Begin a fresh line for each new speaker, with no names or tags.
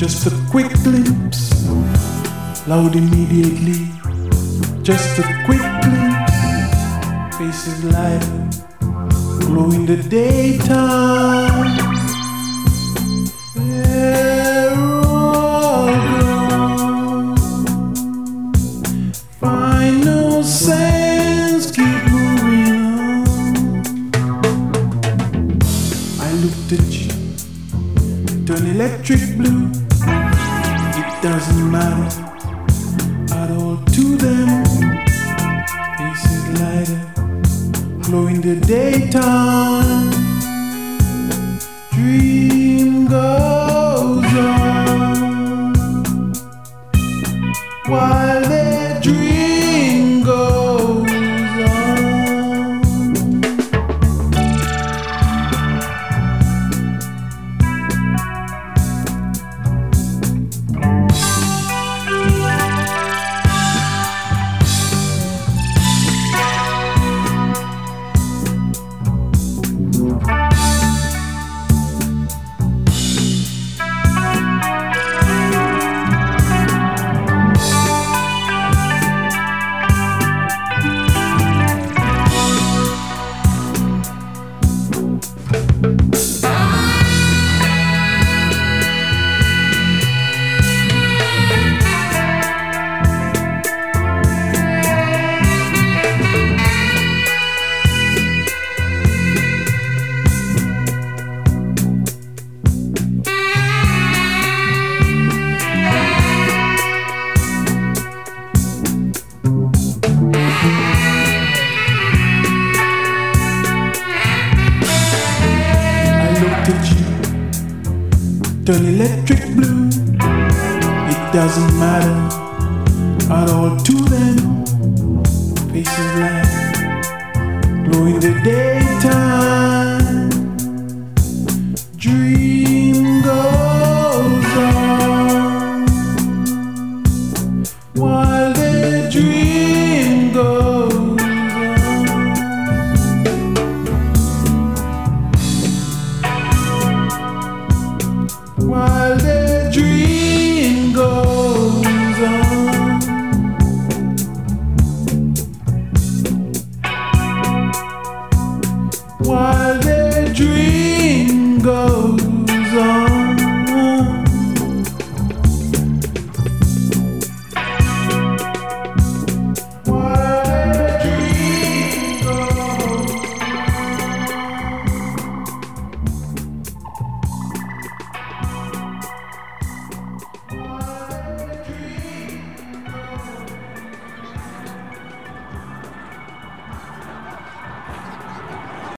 Just a quick glimpse, loud immediately. Just a quick glimpse, faces light, glow in the daytime. They're all gone. Final sense, keep moving on. I looked at you, turn electric blue. It doesn't matter at all to them. Faces lighter, glow in the daytime. Dream goes on while their dream goes on. Turn electric blue. It doesn't matter at all to them. Faces light, glow in the daytime. Dream goes on while their dream goes on. While the dream goes